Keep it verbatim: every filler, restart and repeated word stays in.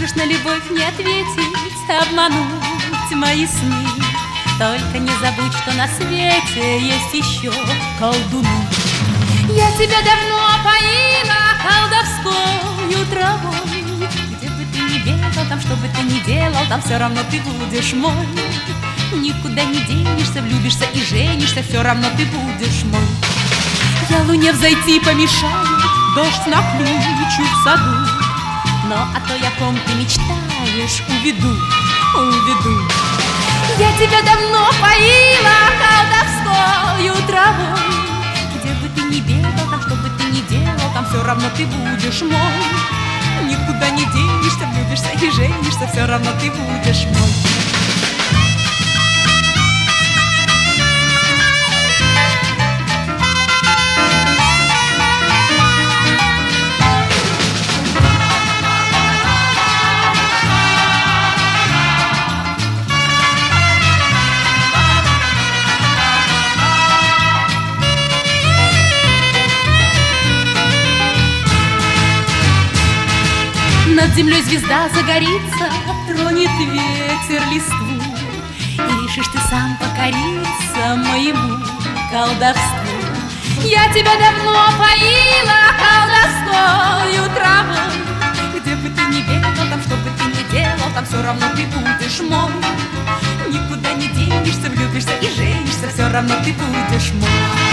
Можешь на любовь не ответить, обмануть мои сны. Только не забудь, что на свете есть еще колдуны. Я тебя давно поила колдовскою травой. Где бы ты ни бегал, там что бы ты ни делал, там все равно ты будешь мой. Никуда не денешься, влюбишься и женишься, все равно ты будешь мой. Я луне взойти помешаю, дождь нахлючу в саду. Но о той, о ком ты мечтаешь, уведу, уведу. Я тебя давно поила колдовскою травой. Где бы ты ни бегал, там что бы ты ни делал, там все равно ты будешь мой. Никуда не денешься, влюбишься и женишься, все равно ты будешь мой. Над землей звезда загорится, тронет ветер листву, и решишь ты сам покориться моему колдовству. Я тебя давно поила колдовскою травой. Где бы ты ни бегал, там что бы ты ни делал, там все равно ты будешь мой. Никуда не денешься, влюбишься и женишься, все равно ты будешь мой.